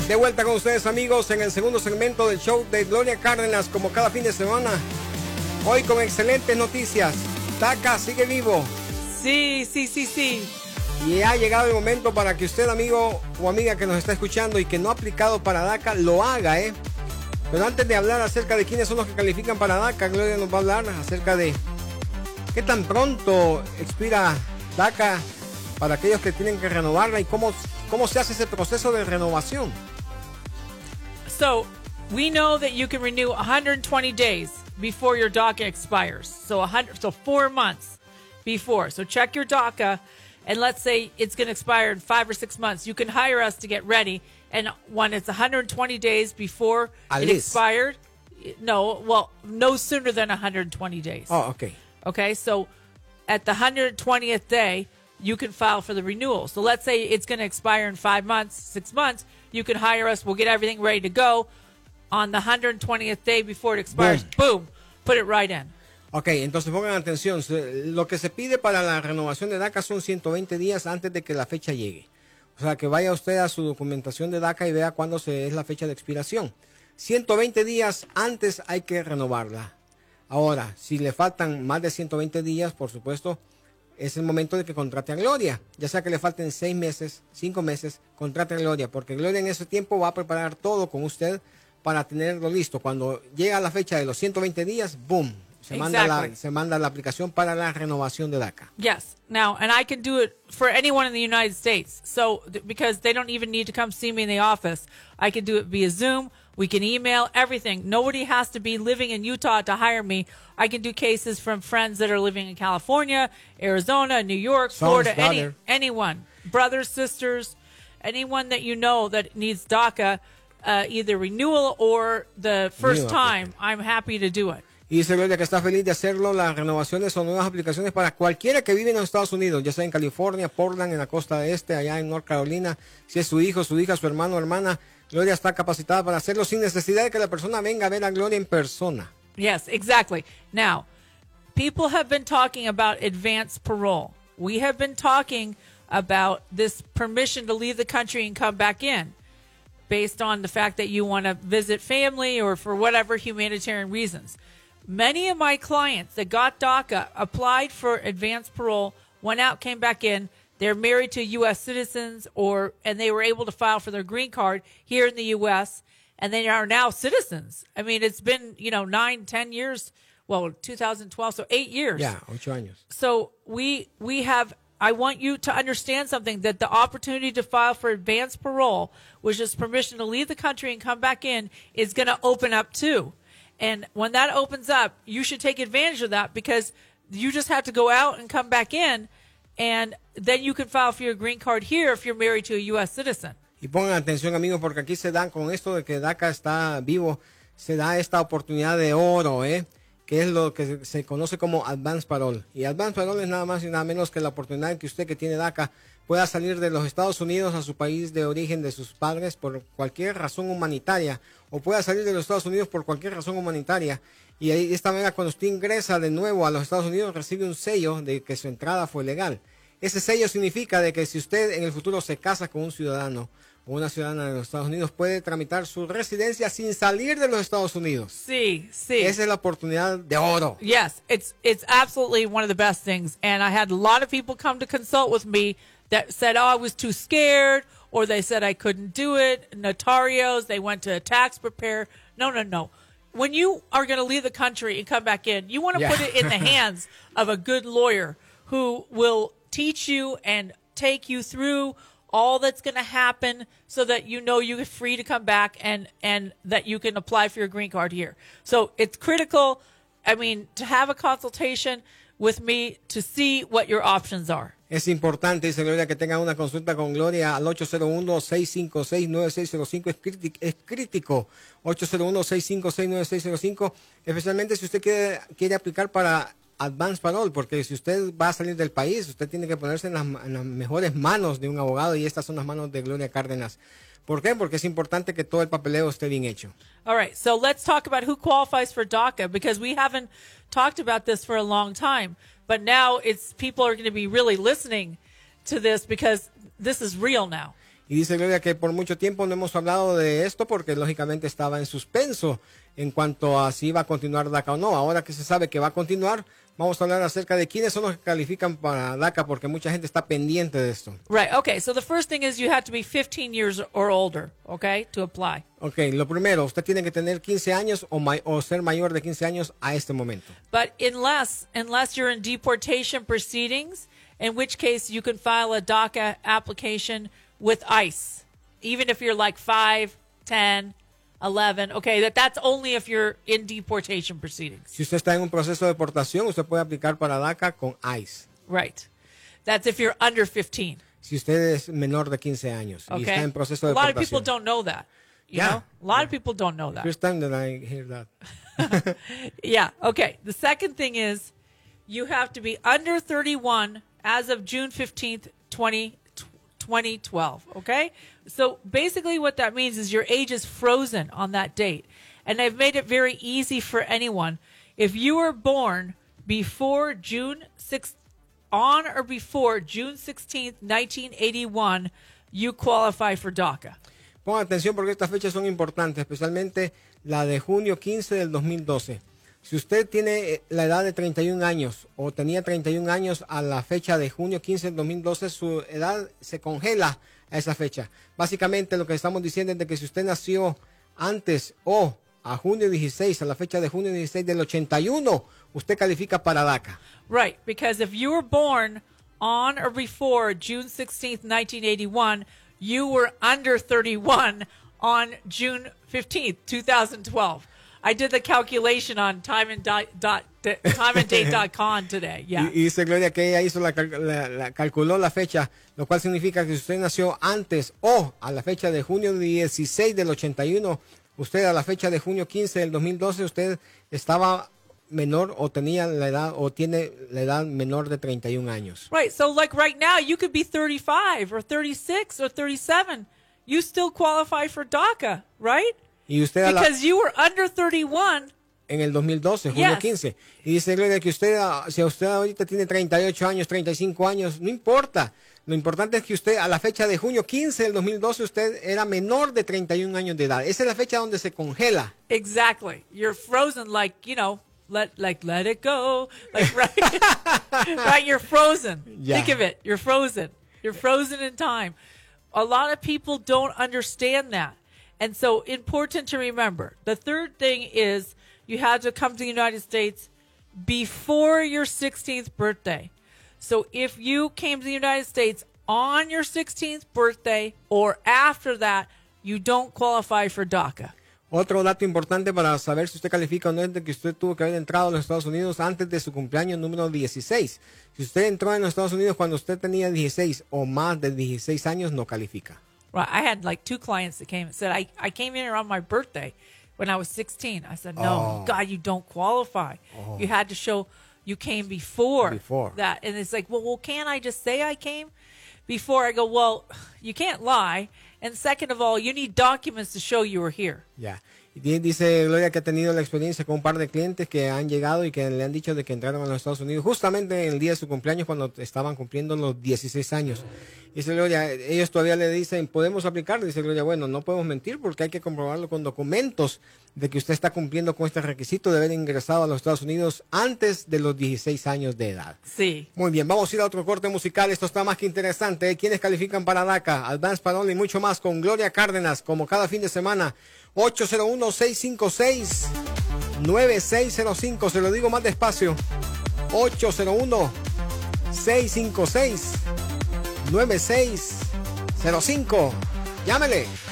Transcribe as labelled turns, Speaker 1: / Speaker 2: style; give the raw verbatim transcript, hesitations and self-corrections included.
Speaker 1: De vuelta con ustedes, amigos, en el segundo segmento del show de Gloria Cárdenas, como cada fin de semana. Hoy con excelentes noticias. DACA sigue vivo.
Speaker 2: Sí, sí, sí, sí.
Speaker 1: Y ha llegado el momento para que usted, amigo o amiga que nos está escuchando y que no ha aplicado para DACA, lo haga, ¿eh? Pero antes de hablar acerca de quiénes son los que califican para DACA, Gloria nos va a hablar acerca de qué tan pronto expira DACA para aquellos que tienen que renovarla y cómo, cómo se hace ese proceso de renovación.
Speaker 2: So, we know that you can renew one hundred twenty days before your DACA expires. So, one hundred, so four months before. So, check your DACA, and let's say it's going to expire in five or six months. You can hire us to get ready. And when it's one hundred twenty days before
Speaker 1: At
Speaker 2: it
Speaker 1: least.
Speaker 2: expired, no, well, no sooner than one hundred twenty days.
Speaker 1: Oh, okay.
Speaker 2: Okay, so at the one hundred twentieth day, you can file for the renewal. So let's say it's going to expire in five months, six months. You can hire us. We'll get everything ready to go. On the one hundred twentieth day before it expires, boom, boom put it right in.
Speaker 1: Ok, entonces pongan atención. Lo que se pide para la renovación de DACA son ciento veinte días antes de que la fecha llegue. O sea, que vaya usted a su documentación de DACA y vea cuándo se, es la fecha de expiración. ciento veinte días antes hay que renovarla. Ahora, si le faltan más de ciento veinte días, por supuesto, es el momento de que contrate a Gloria. Ya sea que le falten seis meses, cinco meses, contrate a Gloria, porque Gloria en ese tiempo va a preparar todo con usted para tenerlo listo. Cuando llega la fecha de los ciento veinte días, boom, se,
Speaker 2: Exactly.
Speaker 1: manda la, se manda la aplicación para la renovación de DACA.
Speaker 2: Yes. Now, and I can do it for anyone in the United States. So, th- because they don't even need to come see me in the office, I can do it via Zoom. We can email, everything. Nobody has to be living in Utah to hire me. I can do cases from friends that are living in California, Arizona, New York,
Speaker 1: Sons,
Speaker 2: Florida, any,
Speaker 1: daughter.
Speaker 2: anyone. Brothers, sisters, anyone that you know that needs DACA, uh, either renewal or the first
Speaker 1: New
Speaker 2: time, I'm happy to do it.
Speaker 1: Y dice Gloria que está feliz de hacerlo. Las renovaciones son nuevas aplicaciones para cualquiera que vive en los Estados Unidos, ya sea en California, Portland, en la costa este, allá en North Carolina. Si es su hijo, su hija, su hermano, hermana, Gloria está capacitada para hacerlo sin necesidad de que la persona venga a ver a Gloria en persona.
Speaker 2: Yes, exactly. Now, people have been talking about advanced parole. We have been talking about this permission to leave the country and come back in based on the fact that you want to visit family or for whatever humanitarian reasons. Many of my clients that got DACA applied for advanced parole, went out, came back in. They're married to U S citizens, or and they were able to file for their green card here in the U S, and they are now citizens. I mean, it's been, you know, nine, ten years. Well, two thousand twelve, so eight years.
Speaker 1: Ya, ocho años.
Speaker 2: So we we have. I want you to understand something, that the opportunity to file for advanced parole, which is permission to leave the country and come back in, is going to open up too. And when that opens up, you should take advantage of that, because you just have to go out and come back in, and then you can file for your green card here if you're married to a U S citizen.
Speaker 1: Y pongan atención, amigos, porque aquí se dan, con esto de que DACA está vivo, se da esta oportunidad de oro, ¿eh? Que es lo que se conoce como Advance Parole. Y Advance Parole es nada más y nada menos que la oportunidad en que usted que tiene DACA pueda salir de los Estados Unidos a su país de origen de sus padres por cualquier razón humanitaria, o pueda salir de los Estados Unidos por cualquier razón humanitaria. Y de esta manera, cuando usted ingresa de nuevo a los Estados Unidos, recibe un sello de que su entrada fue legal. Ese sello significa de que si usted en el futuro se casa con un ciudadano o una ciudadana de los Estados Unidos, puede tramitar su residencia sin salir de los Estados Unidos.
Speaker 2: Sí, sí.
Speaker 1: Esa es la oportunidad de oro.
Speaker 2: Yes, it's it's absolutely one of the best things. And I had a lot of people come to consult with me that said, oh, I was too scared, or they said I couldn't do it. Notarios, they went to a tax preparer. No, no, no. When you are going to leave the country and come back in, you want to
Speaker 1: Yeah.
Speaker 2: put it in the hands of a good lawyer who will teach you and take you through all that's going to happen so that you know you're free to come back and, and that you can apply for your green card here. So it's critical, I mean, to have a consultation with me to see what your options are.
Speaker 1: Es importante, dice Gloria, que tengan una consulta con Gloria al ocho cero uno, seis cinco seis, nueve seis cero cinco. Es, crítico, es crítico. ocho cero uno, seis cinco seis, nueve seis cero cinco. Especialmente si usted quiere, quiere aplicar para Advance Parole, porque si usted va a salir del país, usted tiene que ponerse en las, en las mejores manos de un abogado, y estas son las manos de Gloria Cárdenas. ¿Por qué? Porque es importante que todo el papeleo esté bien hecho.
Speaker 2: All right, so let's talk about who qualifies for DACA, because we haven't talked about this for a long time, but now it's people are going to be really listening to this because this is real now.
Speaker 1: Y dice Gloria que por mucho tiempo no hemos hablado de esto porque lógicamente estaba en suspenso en cuanto a si iba a continuar DACA o no. Ahora que se sabe que va a continuar, vamos a hablar acerca de quiénes son los que califican para DACA porque mucha gente está pendiente de esto.
Speaker 2: Right. Okay. So the first thing is you have to be fifteen years or older, okay, to apply.
Speaker 1: Ok, lo primero, usted tiene que tener quince años o, may- o ser mayor de quince años a este momento.
Speaker 2: But unless unless you're in deportation proceedings, in which case you can file a DACA application with ICE, even if you're like five, ten, eleven. Okay, that that's only if you're in deportation proceedings.
Speaker 1: Si usted está en un proceso de deportación, usted puede aplicar para DACA con ICE.
Speaker 2: Right. That's if you're under fifteen.
Speaker 1: Si usted es menor de quince años y está
Speaker 2: Okay.
Speaker 1: en proceso de
Speaker 2: A lot of
Speaker 1: deportación.
Speaker 2: people don't know that. You
Speaker 1: Yeah.
Speaker 2: know? A lot of people don't know that.
Speaker 1: First time that I hear that.
Speaker 2: Yeah. Okay. The second thing is you have to be under thirty-one as of June fifteenth, twenty twelve. Okay. So basically what that means is your age is frozen on that date. And I've made it very easy for anyone. If you were born before June sixth, on or before June sixteenth, nineteen eighty-one, you qualify for DACA.
Speaker 1: Pongan atención porque estas fechas son importantes, especialmente la de junio quince del dos mil doce. Si usted tiene la edad de treinta y un años o tenía treinta y un años a la fecha de junio quince del dos mil doce, su edad se congela a esa fecha. Básicamente lo que estamos diciendo es de que si usted nació antes o a junio dieciséis, a la fecha de junio dieciséis del ochenta y uno, usted califica para DACA.
Speaker 2: Right, because if you were born on or before June sixteenth, nineteen eighty-one, you were under thirty-one on June fifteenth, twenty twelve. I did the calculation on time and dot, dot, time and date dot com today. Yeah.
Speaker 1: Y, y dice Gloria que ella hizo la, cal- la- la- calculó la fecha, lo cual significa que si usted nació antes o a la fecha de junio dieciséis del ochenta y uno, usted a la fecha de junio quince del dos mil doce, usted estaba menor o tenía la edad o tiene la edad menor de treinta y un años.
Speaker 2: Right. So like right now, you could be thirty-five or thirty-six or thirty-seven. You still qualify for DACA, right?
Speaker 1: Y usted a la,
Speaker 2: Because you were under thirty-one.
Speaker 1: en el dos mil doce, junio
Speaker 2: Yes.
Speaker 1: quince. Y dice Gloria que usted, ah, si usted ahorita tiene treinta y ocho años, treinta y cinco años, no importa. Lo importante es que usted a la fecha de junio quince del dos mil doce, usted era menor de treinta y un años de edad. Esa es la fecha donde se congela.
Speaker 2: Exactly. You're frozen like, you know, let like let it go. Like right, right, you're frozen.
Speaker 1: Yeah.
Speaker 2: Think of it. You're frozen. You're frozen in time. A lot of people don't understand that. And so important to remember. The third thing is you had to come to the United States before your sixteenth birthday. So if you came to the United States on your sixteenth birthday or after that, you don't qualify for DACA.
Speaker 1: Otro dato importante para saber si usted califica o no es de que usted tuvo que haber entrado a los Estados Unidos antes de su cumpleaños número dieciséis. Si usted entró en los Estados Unidos cuando usted tenía dieciséis o más de dieciséis años, no califica.
Speaker 2: Right. I had like two clients that came and said, I, I came in around my birthday when I was sixteen. I said, no,
Speaker 1: Oh.
Speaker 2: God, you don't qualify. You had to show you came before,
Speaker 1: Before.
Speaker 2: that. And it's like, well, well, can't I just say I came before? I go, well, you can't lie. And second of all, you need documents to show you were here.
Speaker 1: Ya. Y di- dice Gloria que ha tenido la experiencia con un par de clientes que han llegado y que le han dicho de que entraron a los Estados Unidos justamente en el día de su cumpleaños cuando estaban cumpliendo los dieciséis años. Dice Gloria, ellos todavía le dicen, ¿podemos aplicar? Dice Gloria, bueno, no podemos mentir porque hay que comprobarlo con documentos de que usted está cumpliendo con este requisito de haber ingresado a los Estados Unidos antes de los dieciséis años de edad.
Speaker 2: Sí.
Speaker 1: Muy bien, vamos a ir a otro corte musical. Esto está más que interesante. ¿eh? ¿Quiénes califican para DACA? Advance Parole y mucho más con Gloria Cárdenas, como cada fin de semana. ocho cero uno, seis cinco seis, nueve seis cero cinco. Se lo digo más despacio. ocho cero uno, seis cinco seis, nueve seis cero cinco. Llámele.